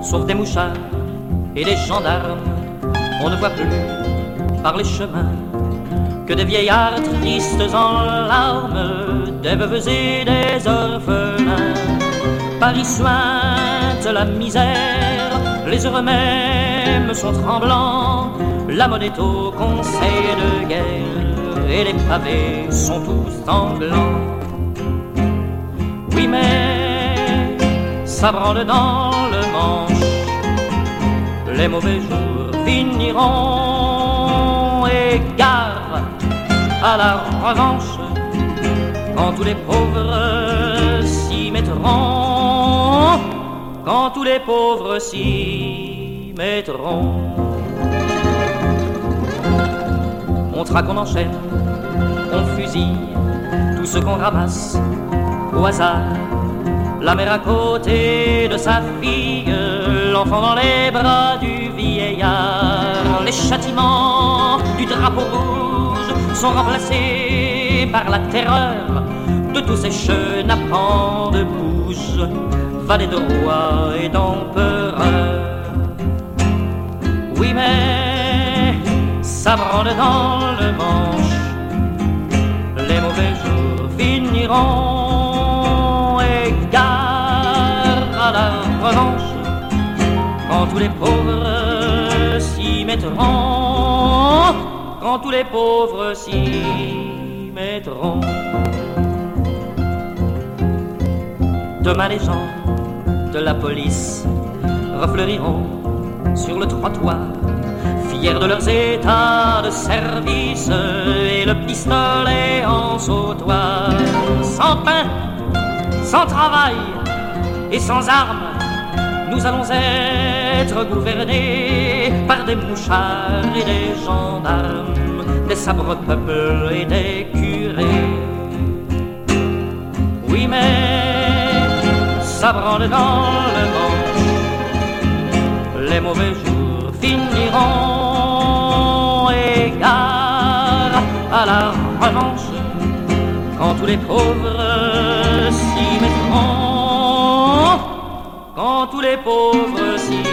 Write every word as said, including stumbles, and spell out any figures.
sauf des mouchards et des gendarmes. On ne voit plus par les chemins que des vieillards tristes en larmes, des veuves et des orphelins. Paris sointe la misère, les heureux même sont tremblants. La monnaie est au conseil de guerre et les pavés sont tous sanglants. Oui, mais ça branle dans le Manche, les mauvais jours finiront et gare à la revanche quand tous les pauvres s'y mettront, quand tous les pauvres s'y mettront. On traque, on enchaîne, on fusille tout ce qu'on ramasse au hasard. La mère à côté de sa fille, l'enfant dans les bras du vieillard. Les châtiments du drapeau rouge sont remplacés par la terreur de tous ces chenapans de bouge, valets de rois et d'empereurs. Oui, mais ça branle dans le Manche, les mauvais jours finiront et gare à la revanche quand tous les pauvres s'y mettront, quand tous les pauvres s'y mettront. Demain les gens de la police refleuriront sur le trottoir, fiers de leurs états de service et le pistolet en sautoir. Sans pain, sans travail et sans armes, nous allons être gouvernés par des mouchards et des gendarmes, des sabres peuples et des curés. Oui, mais ça branle dans le Manche, les mauvais jours finiront et gare à la revanche quand tous les pauvres s'y mettront, quand tous les pauvres s'y